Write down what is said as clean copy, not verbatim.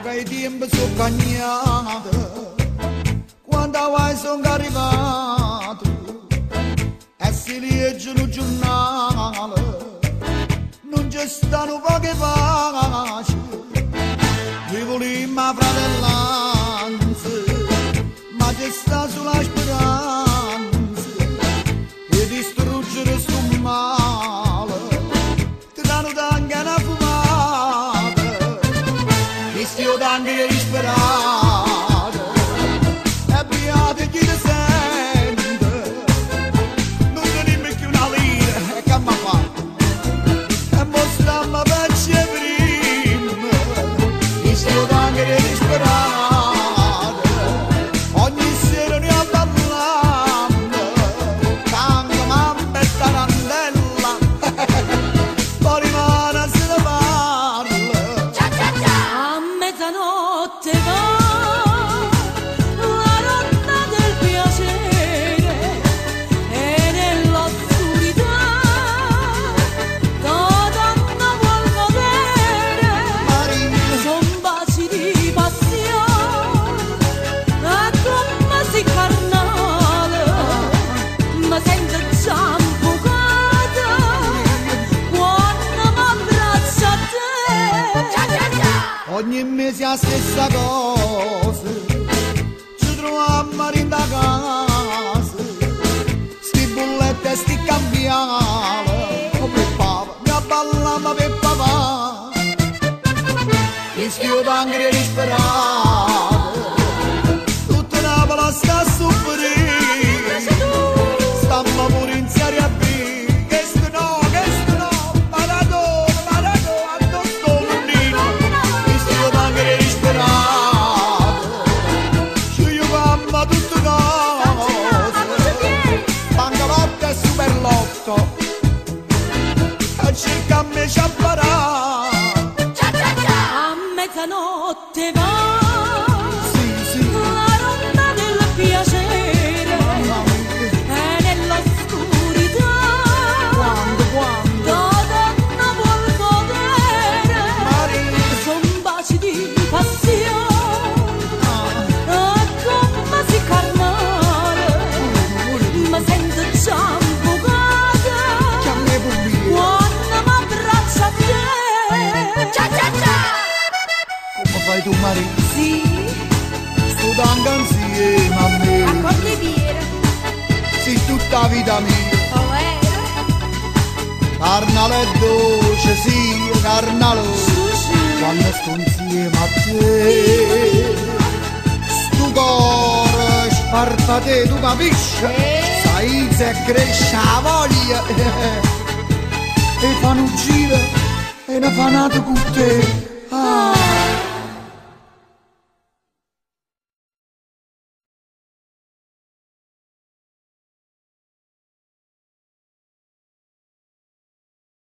che i tempi sono cagnati, quando vai sono arrivato, e si leggono i giornali, non ci stanno poche pace, vivo lì ma fratellanza, ma ci sta sulla speranza, e distruggere sto male, ti danno anche una fumata, ti stia anche disperata, e beate chi ti sente, non tenim più una lira, e che mi fa? E mo stiamo per prima, ti stia anche disperata, ogni sera ne abballando, tanto mamma e tarantella, poi rimane se ne parla. A mezzanotte va la rotta del piacere e nell'oscurità donna vuol godere. Son baci di passione, a come si carnale, ma senza ciampocata, quando m'abbraccia a te. Ogni mese la stessa cosa, ci troviamo in da casa, sti bullette e sti cambiali, come papà, mi abballava per papà, rischio d'angri disperati, tutta Napoli sta a soffrire, stamma pure in Serie B, questo no, Maradona, addosso l'undino, rischio d'angri disperati, ci aiutiamo tutte cose, bangalotto e superlotto, e cercammo di sciapparare. A mezzanotte va Sì, la rotta del piacere mamma mia, e nell'oscurità quando, donna vuol godere. Maria, Son baci di passione, a come si carnale, ma senza ciampocata, chiamami pure, quando m'abbraccia a te. come fai tu Maria? Sì, Sto tanto insieme a me, accordi birra, sei tutta vita mia, carnale e dolce, sì, carnale, quando sto insieme a te, sto cuore sparpate, tu capisci? Sai se cresce la voglia, e fanno un giro, e ne fanno con te,